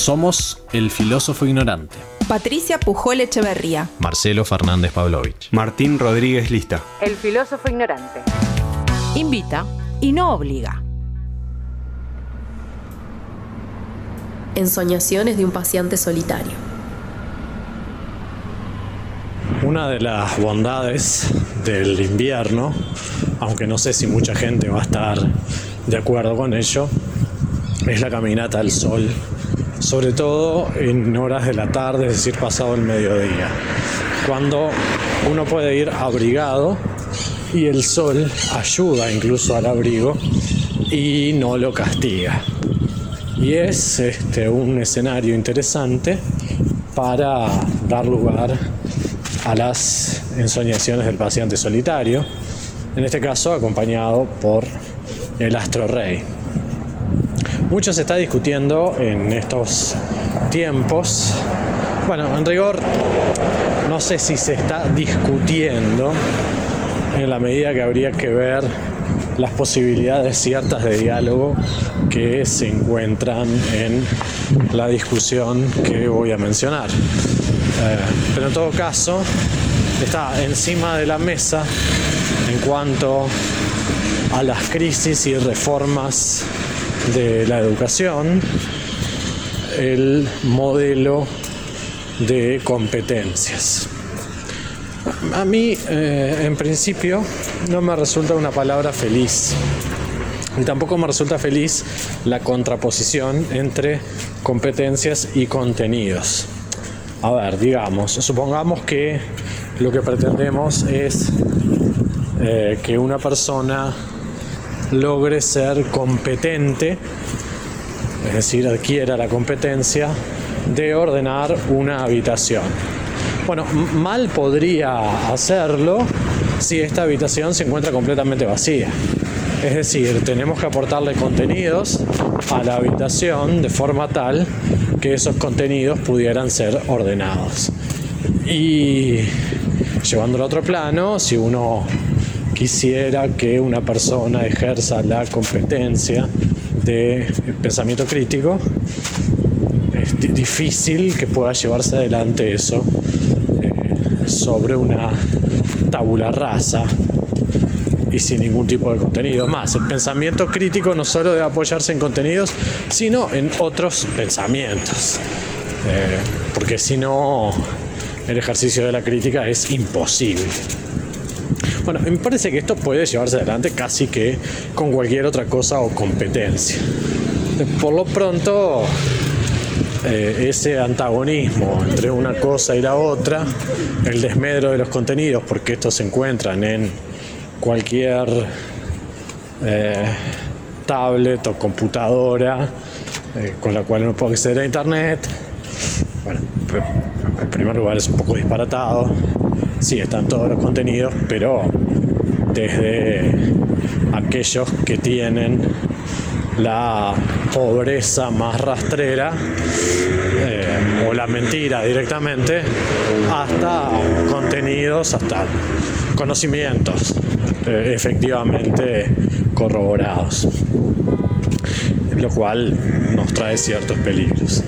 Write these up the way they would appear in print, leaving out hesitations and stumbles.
Somos El Filósofo Ignorante. Patricia Pujol Echeverría. Marcelo Fernández Pavlovich. Martín Rodríguez Lista. El Filósofo Ignorante. Invita y no obliga. Ensoñaciones de un paciente solitario. Una de las bondades del invierno, aunque no sé si mucha gente va a estar de acuerdo con ello, es la caminata al sol, sobre todo en horas de la tarde, es decir, pasado el mediodía, cuando uno puede ir abrigado y el sol ayuda incluso al abrigo y no lo castiga. Y es un escenario interesante para dar lugar a las ensoñaciones del paciente solitario, en este caso acompañado por el astro rey. Mucho se está discutiendo en estos tiempos. Bueno, en rigor, no sé si se está discutiendo en la medida que habría que ver las posibilidades ciertas de diálogo que se encuentran en la discusión que voy a mencionar. Pero en todo caso, está encima de la mesa en cuanto a las crisis y reformas de la educación, el modelo de competencias. A mí, en principio, no me resulta una palabra feliz. Y tampoco me resulta feliz la contraposición entre competencias y contenidos. A ver, supongamos que lo que pretendemos es que una persona logre ser competente, es decir, adquiera la competencia de ordenar una habitación. Bueno, mal podría hacerlo si esta habitación se encuentra completamente vacía. Es decir, tenemos que aportarle contenidos a la habitación de forma tal que esos contenidos pudieran ser ordenados. Y llevándolo a otro plano, si uno quisiera que una persona ejerza la competencia de pensamiento crítico, es difícil que pueda llevarse adelante eso sobre una tabula rasa y sin ningún tipo de contenido. Más, el pensamiento crítico no solo debe apoyarse en contenidos, sino en otros pensamientos. Porque si no, el ejercicio de la crítica es imposible. Bueno, me parece que esto puede llevarse adelante casi que con cualquier otra cosa o competencia. Por lo pronto, ese antagonismo entre una cosa y la otra, el desmedro de los contenidos, porque estos se encuentran en cualquier tablet o computadora con la cual uno puede acceder a internet. Bueno, en primer lugar es un poco disparatado. Sí, están todos los contenidos, pero desde aquellos que tienen la pobreza más rastrera o la mentira directamente, hasta contenidos, hasta conocimientos efectivamente corroborados, lo cual nos trae ciertos peligros.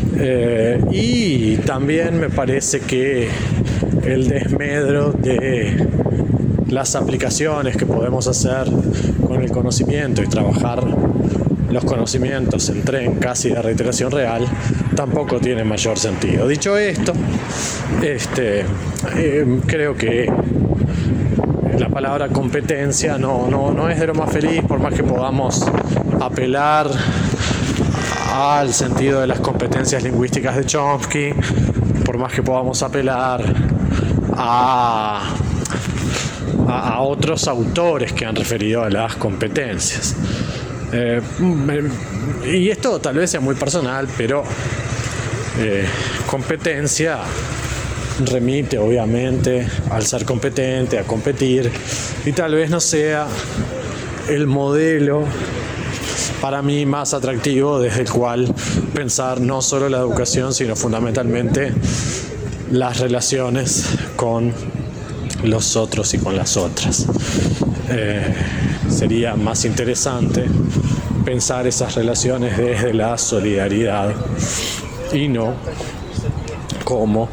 Y también me parece que el desmedro de las aplicaciones que podemos hacer con el conocimiento y trabajar los conocimientos en tren casi de reiteración real tampoco tiene mayor sentido. Dicho esto, creo que la palabra competencia no es de lo más feliz, por más que podamos apelar al sentido de las competencias lingüísticas de Chomsky, por más que podamos apelar a otros autores que han referido a las competencias. Y esto tal vez sea muy personal, pero competencia remite obviamente al ser competente, a competir, y tal vez no sea el modelo para mí más atractivo desde el cual pensar no solo la educación, sino fundamentalmente las relaciones con los otros y con las otras. Sería más interesante pensar esas relaciones desde la solidaridad y no como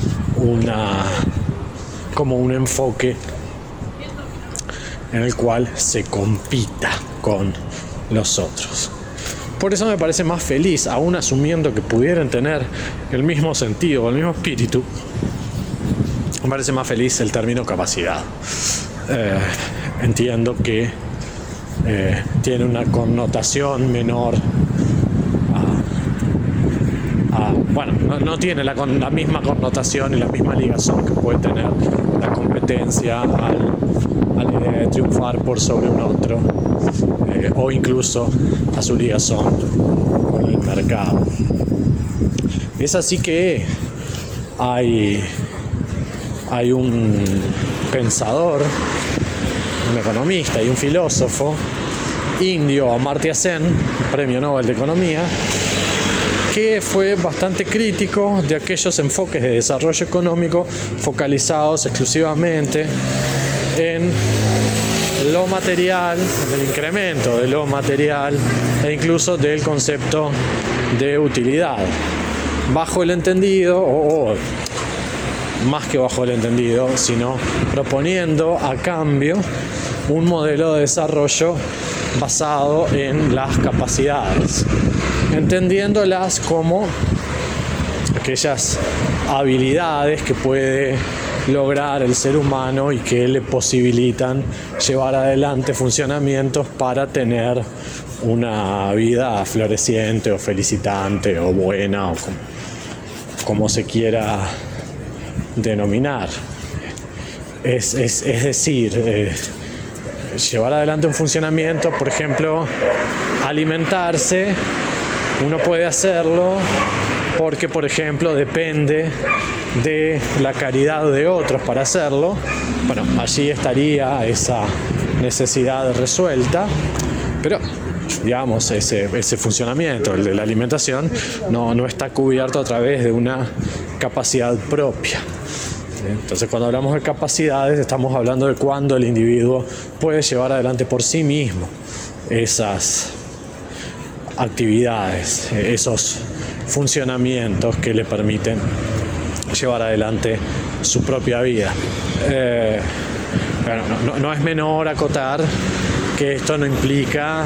un enfoque en el cual se compita con los otros. Por eso me parece más feliz, aún asumiendo que pudieran tener el mismo sentido, el mismo espíritu, me parece más feliz el término capacidad. Entiendo que tiene una connotación menor bueno, no tiene la misma connotación y la misma ligazón que puede tener la competencia a la idea de triunfar por sobre un otro, o incluso a su ligazón con el mercado. Es así que hay un pensador, un economista y un filósofo indio, Amartya Sen, premio Nobel de Economía, que fue bastante crítico de aquellos enfoques de desarrollo económico focalizados exclusivamente en lo material, en el incremento de lo material e incluso del concepto de utilidad, bajo el entendido, o más que bajo el entendido, sino proponiendo a cambio un modelo de desarrollo basado en las capacidades, entendiéndolas como aquellas habilidades que puede lograr el ser humano y que le posibilitan llevar adelante funcionamientos para tener una vida floreciente o felicitante o buena, o como se quiera denominar. Es decir, llevar adelante un funcionamiento, por ejemplo, alimentarse, uno puede hacerlo porque, por ejemplo, depende de la caridad de otros para hacerlo. Bueno, allí estaría esa necesidad resuelta, pero digamos, ese funcionamiento, el de la alimentación, no está cubierto a través de una capacidad propia. Entonces, cuando hablamos de capacidades, estamos hablando de cuando el individuo puede llevar adelante por sí mismo esas actividades, esos funcionamientos que le permiten llevar adelante su propia vida. Bueno, no es menor acotar que esto no implica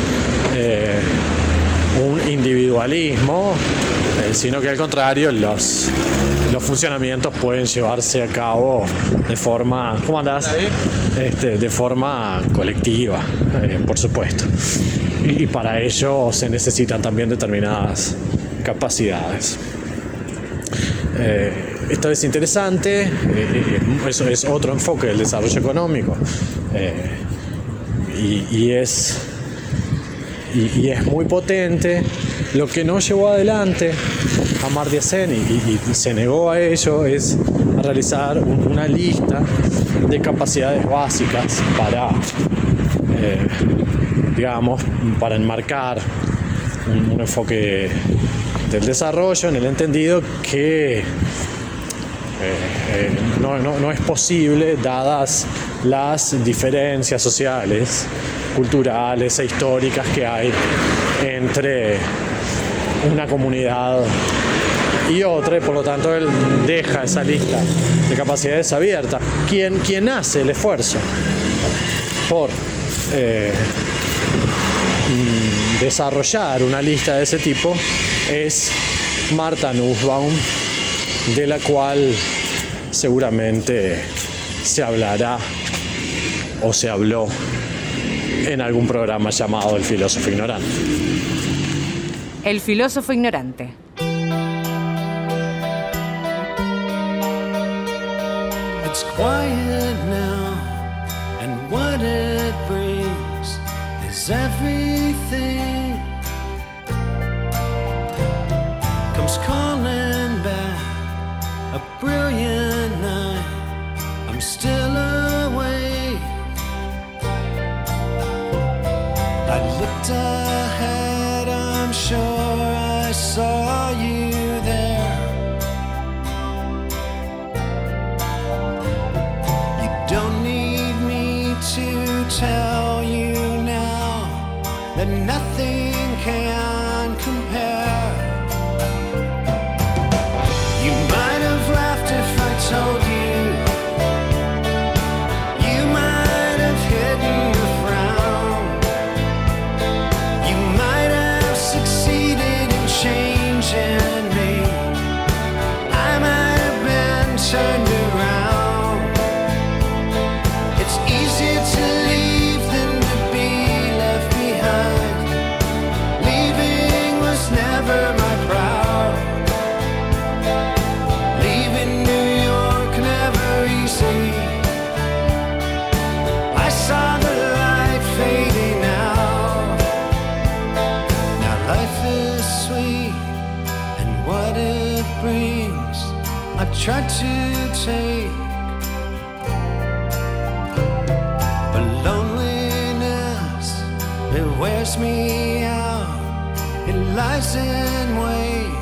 un individualismo, sino que al contrario, los funcionamientos pueden llevarse a cabo de forma, ¿cómo andás? De forma colectiva, por supuesto. Y para ello se necesitan también determinadas capacidades. Esto es interesante, eso es otro enfoque del desarrollo económico, y es muy potente. Lo que no llevó adelante Amartya Sen y se negó a ello es a realizar una lista de capacidades básicas para para enmarcar un enfoque del desarrollo, en el entendido que no es posible, dadas las diferencias sociales, culturales e históricas que hay entre una comunidad y otra, y por lo tanto él deja esa lista de capacidades abierta. Quien hace el esfuerzo por desarrollar una lista de ese tipo es Martha Nussbaum, de la cual seguramente se hablará o se habló en algún programa llamado El Filósofo Ignorante. El Filósofo Ignorante. It's quiet now, and what it brings is everything comes calling back. A brilliant night, I'm still awake. I looked ahead, I'm sure I saw you there. You don't need me to tell you now that nothing can compare. sweet and what it brings, I try to take. But loneliness, it wears me out. It lies in wait.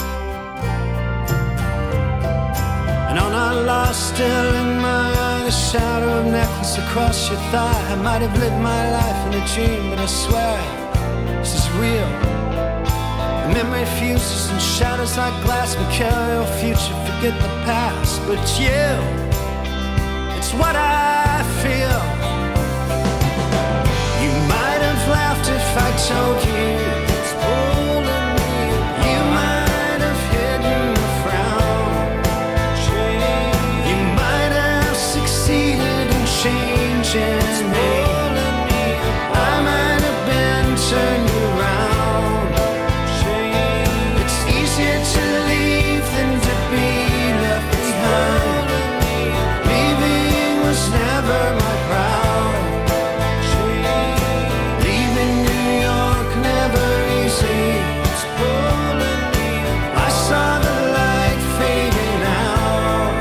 And on our lost, still in my eye, a shadow of necklace across your thigh. I might have lived my life in a dream, but I swear this is real. The memory fuses and shatters like glass. We carry your future, forget the past. But you, it's what I feel. You might have laughed if I told you it's pulling me. You might have hidden the frown. You might have succeeded in changing me. I might have been turned around. It's easier to leave than to be left behind. Leaving was never my proud. Leaving New York never easy. I saw the light fading out.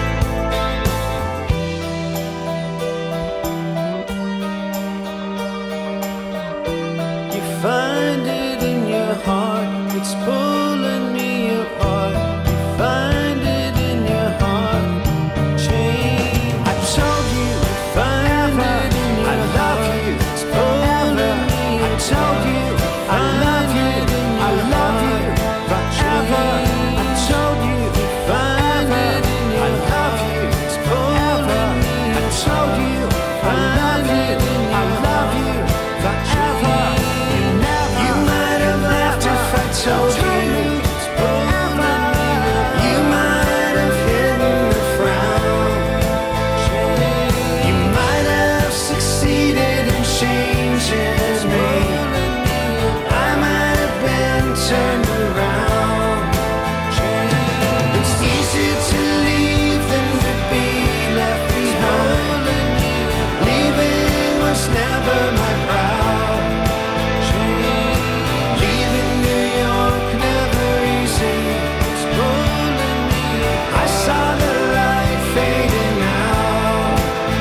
You find it in your heart, it's pulling me apart. You find it in your heart, change. I told you, find it in your heart. I love you, it's pulling me apart. I told you, I love you, I love you, forever. I told you, find it in your heart. I love you, it's pulling me apart. I told you, find it in your heart. I love you, forever. You might have laughed if I told you it's pulling me apart. You might have hidden the frown. You might have succeeded in changing me. I might have been turned around. It's easier to leave than to be left behind. Leaving was never my proud. Leaving New York never easy. It's pulling me. I saw the light fading out.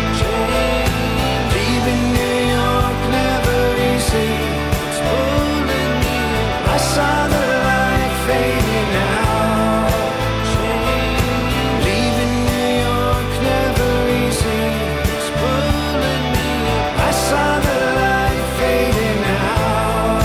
Leaving New York never easy. It's pulling me. I saw the light fading out. Leaving New York never easy. It's pulling me. I saw the light fading out.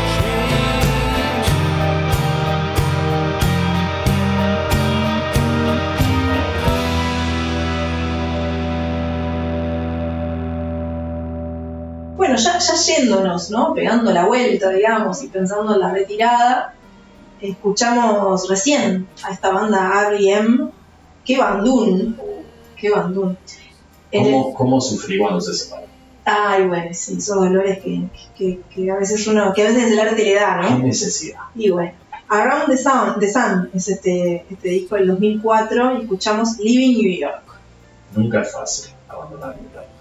Bueno, ya yéndonos, ¿no? Pegando la vuelta, digamos, y pensando en la retirada, escuchamos recién a esta banda R.E.M. ¡Qué bandún! ¡Qué bandún! ¿Cómo sufrí cuando se separó? Ay, bueno, sí, esos dolores que a veces el arte le da, ¿no? ¿Qué necesidad? Y bueno, Around the Sun es este disco del 2004 y escuchamos Leaving New York. Nunca es fácil abandonar mi país.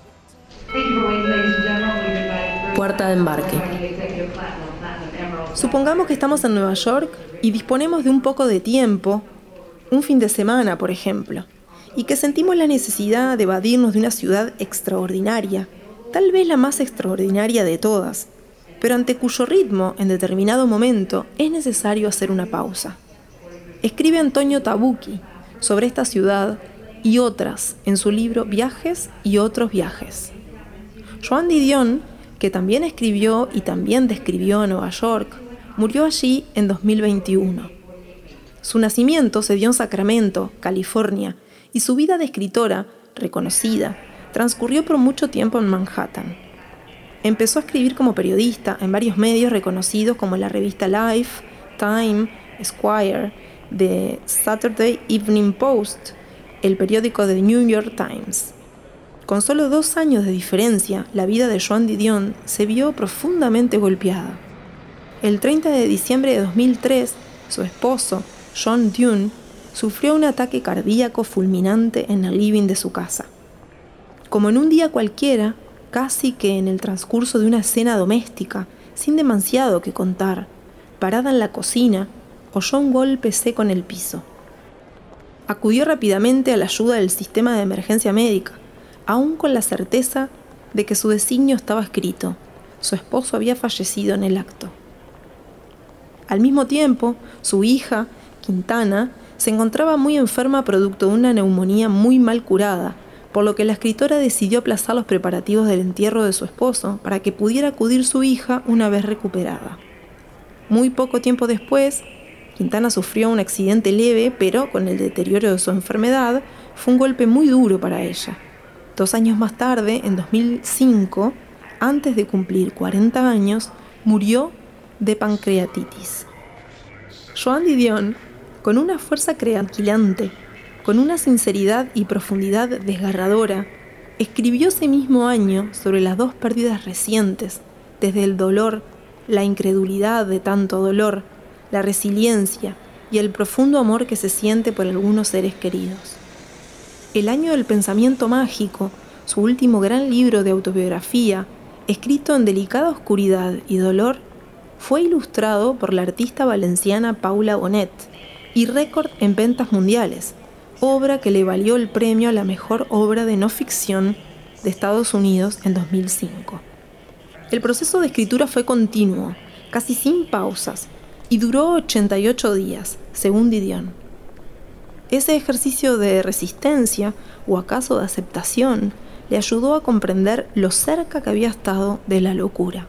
Puerta de embarque. Supongamos que estamos en Nueva York y disponemos de un poco de tiempo, un fin de semana, por ejemplo, y que sentimos la necesidad de evadirnos de una ciudad extraordinaria, tal vez la más extraordinaria de todas, pero ante cuyo ritmo, en determinado momento, es necesario hacer una pausa. Escribe Antonio Tabucchi sobre esta ciudad y otras en su libro Viajes y otros viajes. Joan Didion, que también escribió y también describió a Nueva York, murió allí en 2021. Su nacimiento se dio en Sacramento, California, y su vida de escritora, reconocida, transcurrió por mucho tiempo en Manhattan. Empezó a escribir como periodista en varios medios reconocidos como la revista Life, Time, Esquire, The Saturday Evening Post, el periódico The New York Times. Con solo 2 años de diferencia, la vida de Joan Didion se vio profundamente golpeada. El 30 de diciembre de 2003, su esposo, John Dunne, sufrió un ataque cardíaco fulminante en el living de su casa. Como en un día cualquiera, casi que en el transcurso de una cena doméstica, sin demasiado que contar, parada en la cocina, oyó un golpe seco en el piso. Acudió rápidamente a la ayuda del sistema de emergencia médica, aún con la certeza de que su designio estaba escrito. Su esposo había fallecido en el acto. Al mismo tiempo, su hija, Quintana, se encontraba muy enferma producto de una neumonía muy mal curada, por lo que la escritora decidió aplazar los preparativos del entierro de su esposo para que pudiera acudir su hija una vez recuperada. Muy poco tiempo después, Quintana sufrió un accidente leve, pero con el deterioro de su enfermedad, fue un golpe muy duro para ella. 2 años más tarde, en 2005, antes de cumplir 40 años, murió de pancreatitis. Joan Didion, con una fuerza creaquilante, con una sinceridad y profundidad desgarradora, escribió ese mismo año sobre las 2 pérdidas recientes, desde el dolor, la incredulidad de tanto dolor, la resiliencia y el profundo amor que se siente por algunos seres queridos. El año del pensamiento mágico, su último gran libro de autobiografía, escrito en delicada oscuridad y dolor, fue ilustrado por la artista valenciana Paula Bonet y récord en ventas mundiales, obra que le valió el premio a la mejor obra de no ficción de Estados Unidos en 2005. El proceso de escritura fue continuo, casi sin pausas, y duró 88 días, según Didion. Ese ejercicio de resistencia, o acaso de aceptación, le ayudó a comprender lo cerca que había estado de la locura.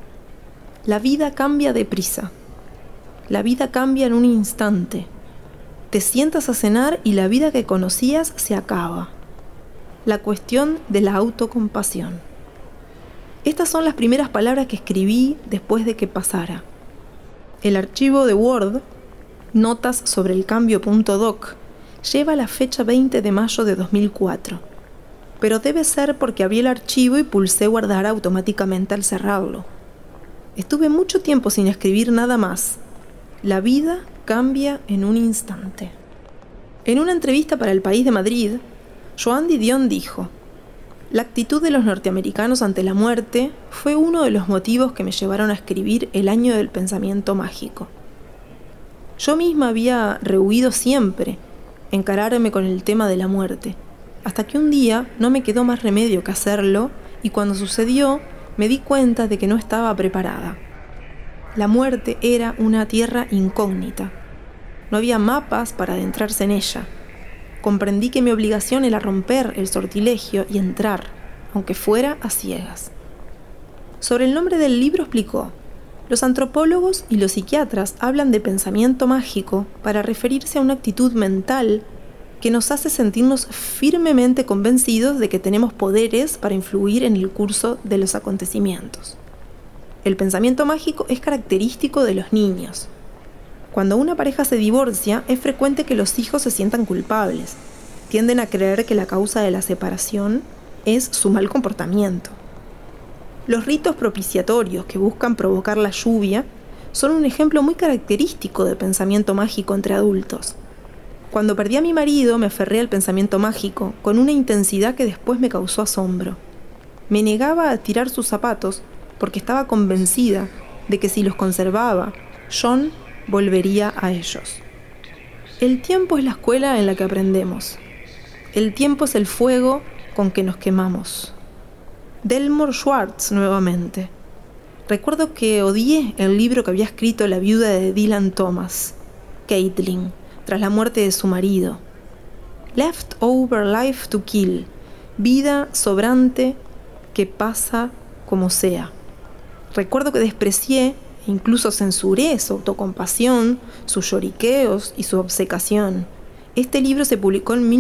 La vida cambia deprisa. La vida cambia en un instante. Te sientas a cenar y la vida que conocías se acaba. La cuestión de la autocompasión. Estas son las primeras palabras que escribí después de que pasara. El archivo de Word, notas sobre el cambio.doc, lleva la fecha 20 de mayo de 2004. Pero debe ser porque abrí el archivo y pulsé guardar automáticamente al cerrarlo. Estuve mucho tiempo sin escribir nada más. La vida cambia en un instante. En una entrevista para El País de Madrid, Joan Didion dijo: la actitud de los norteamericanos ante la muerte fue uno de los motivos que me llevaron a escribir El año del pensamiento mágico. Yo misma había rehuido siempre encararme con el tema de la muerte, hasta que un día no me quedó más remedio que hacerlo, y cuando sucedió me di cuenta de que no estaba preparada. La muerte era una tierra incógnita. No había mapas para adentrarse en ella. Comprendí que mi obligación era romper el sortilegio y entrar, aunque fuera a ciegas. Sobre el nombre del libro explicó: los antropólogos y los psiquiatras hablan de pensamiento mágico para referirse a una actitud mental que nos hace sentirnos firmemente convencidos de que tenemos poderes para influir en el curso de los acontecimientos. El pensamiento mágico es característico de los niños. Cuando una pareja se divorcia, es frecuente que los hijos se sientan culpables. Tienden a creer que la causa de la separación es su mal comportamiento. Los ritos propiciatorios que buscan provocar la lluvia son un ejemplo muy característico de pensamiento mágico entre adultos. Cuando perdí a mi marido, me aferré al pensamiento mágico con una intensidad que después me causó asombro. Me negaba a tirar sus zapatos porque estaba convencida de que si los conservaba, John volvería a ellos. El tiempo es la escuela en la que aprendemos. El tiempo es el fuego con que nos quemamos. Delmore Schwartz nuevamente. Recuerdo que odié el libro que había escrito la viuda de Dylan Thomas, Caitlin, tras la muerte de su marido. Leftover Life to Kill, vida sobrante que pasa como sea. Recuerdo que desprecié e incluso censuré su autocompasión, sus lloriqueos y su obcecación. Este libro se publicó en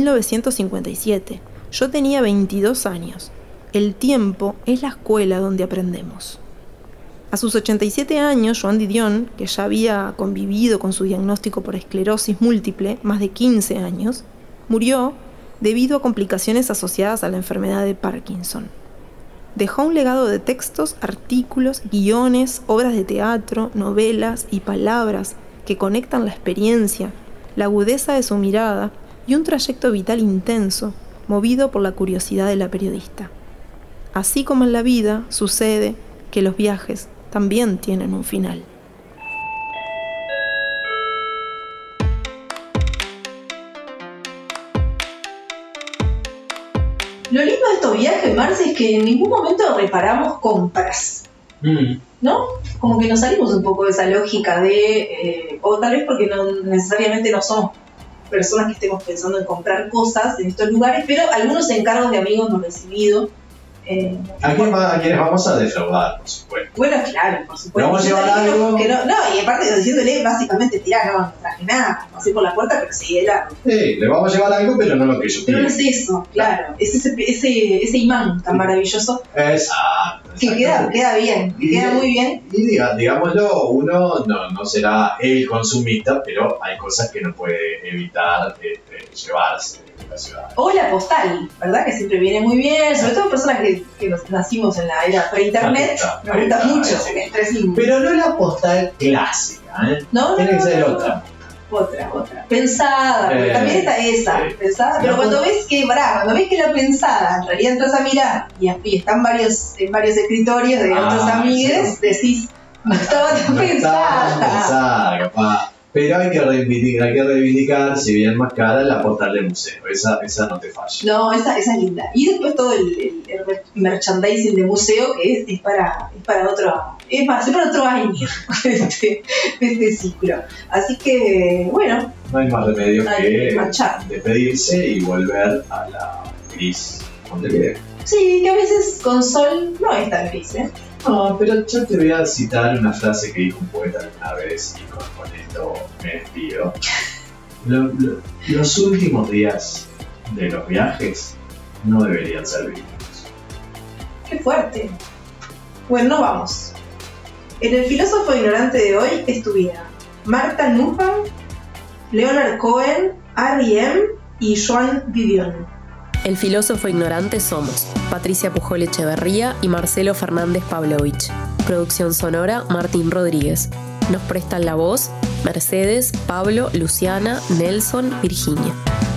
1957. Yo tenía 22 años. El tiempo es la escuela donde aprendemos. A sus 87 años, Joan Didion, que ya había convivido con su diagnóstico por esclerosis múltiple más de 15 años, murió debido a complicaciones asociadas a la enfermedad de Parkinson. Dejó un legado de textos, artículos, guiones, obras de teatro, novelas y palabras que conectan la experiencia, la agudeza de su mirada y un trayecto vital intenso, movido por la curiosidad de la periodista. Así como en la vida, sucede que los viajes también tienen un final. Lo lindo de estos viajes, Marce, es que en ningún momento reparamos compras, ¿no? Como que nos salimos un poco de esa lógica de, o tal vez porque no necesariamente no somos personas que estemos pensando en comprar cosas en estos lugares, pero algunos encargos de amigos hemos recibido. ¿A quienes vamos a defraudar, por supuesto? Bueno, claro, por supuesto. ¿Le vamos a llevar algo? Que no, y aparte diciéndole básicamente, tirá, no traje nada, pasé por la puerta, pero seguí de largo. Sí, le vamos a llevar algo, pero no lo que yo quiero. Pero no es eso, claro, es ese imán tan maravilloso. Exacto. Que queda bien, queda muy bien. Y digámoslo, uno no será el consumista, pero hay cosas que no puede evitar llevarse de la ciudad. O la postal, ¿verdad? Que siempre viene muy bien, sobre todo personas que nacimos en la era pre-internet, nos gusta mucho el 3-5. Pero no la postal clásica, ¿eh? No, tiene que ser otra. Otra. Pensada, porque también está esa, pensada, pero cuando ves que la pensada, en realidad entras a mirar y están en varios escritorios de otros amigues, decís, no estaba tan pensada, capaz. Pero hay que reivindicar, si bien más cara, la postal del museo. Esa no te falla. No, esa es linda. Y después todo el merchandising de museo, que es para otro. Es más, es para otro año este ciclo. Así que, bueno. No hay más remedio que marchar, despedirse y volver a la gris Montevideo. Sí, que a veces con sol no es tan gris, ¿eh? No, pero yo te voy a citar una frase que dijo un poeta alguna vez y con esto me despido. Los últimos días de los viajes no deberían ser vivos. ¡Qué fuerte! Bueno, no vamos. En el filósofo ignorante de hoy estuvieron Martha Nussbaum, Leonard Cohen, R.E.M. y Joan Didion. El filósofo ignorante somos Patricia Pujol Echeverría y Marcelo Fernández Pavlovich. Producción sonora Martín Rodríguez. Nos prestan la voz Mercedes, Pablo, Luciana, Nelson, Virginia.